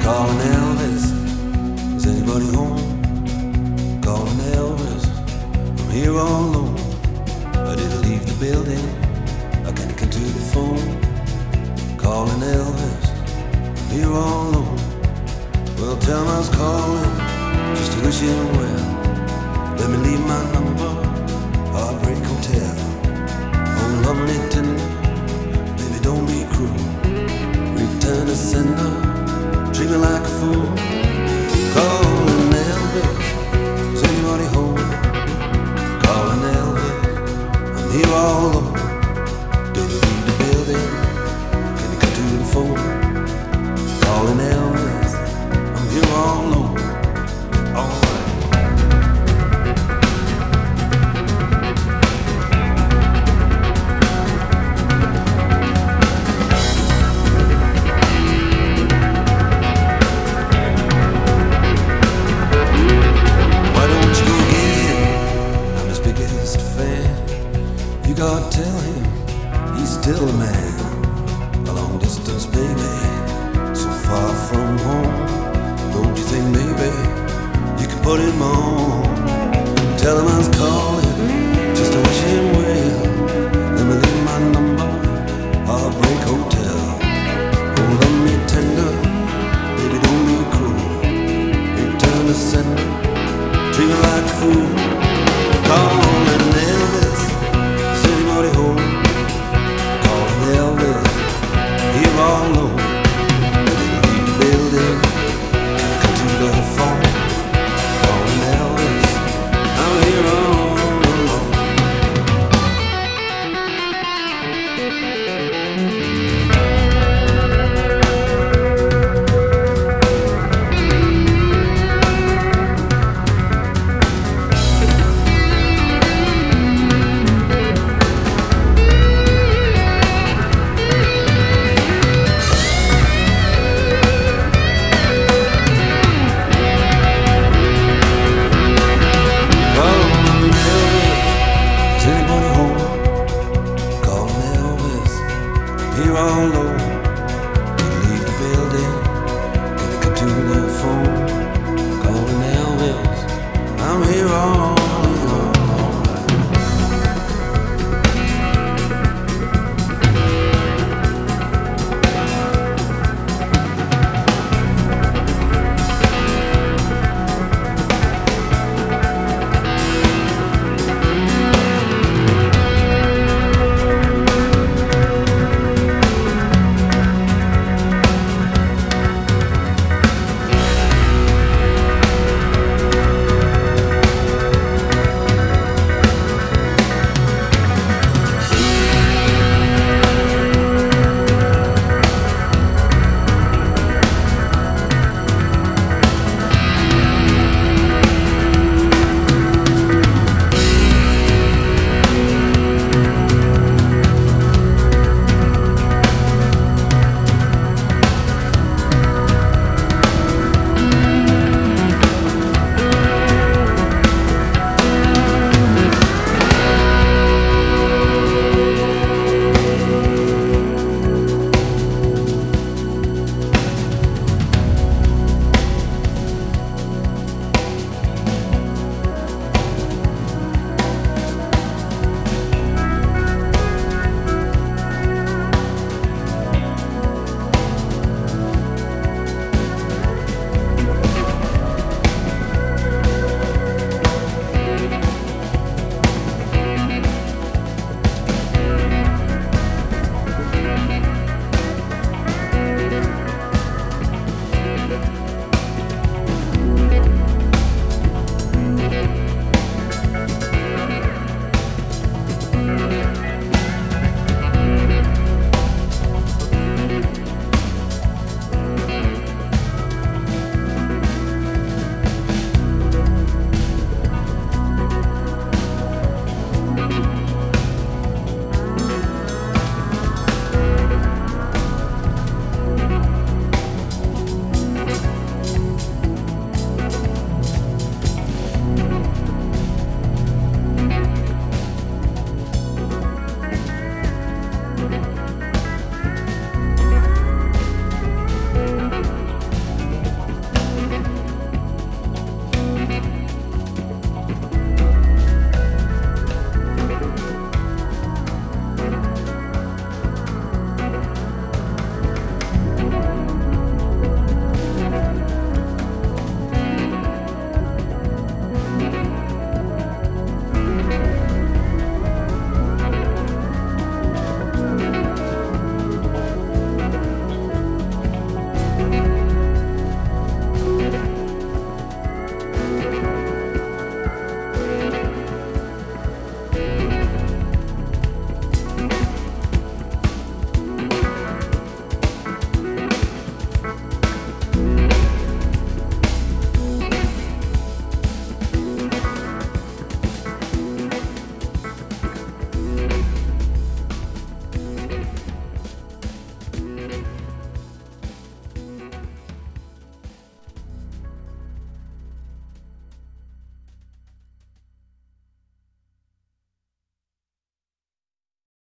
Calling Elvis, is anybody home? Calling Elvis, I'm here all alone. I didn't leave the building, I can't get to the phone. Calling Elvis, I'm here all alone. Well, tell him I was calling, just to wish him well. Let me leave my number, Heartbreak Hotel. Oh, lovely tender, baby don't be cruel. Return to sender, treat me like a fool. Calling Elvis, is anybody home? Calling Elvis, I'm here all alone. Did you leave the building? Can you come to the phone? Calling Elvis, I'm here all alone. All right. God, tell him he's still a man. A long distance baby, so far from home. Don't you think maybe you can put him on? Tell him I was calling just to wish him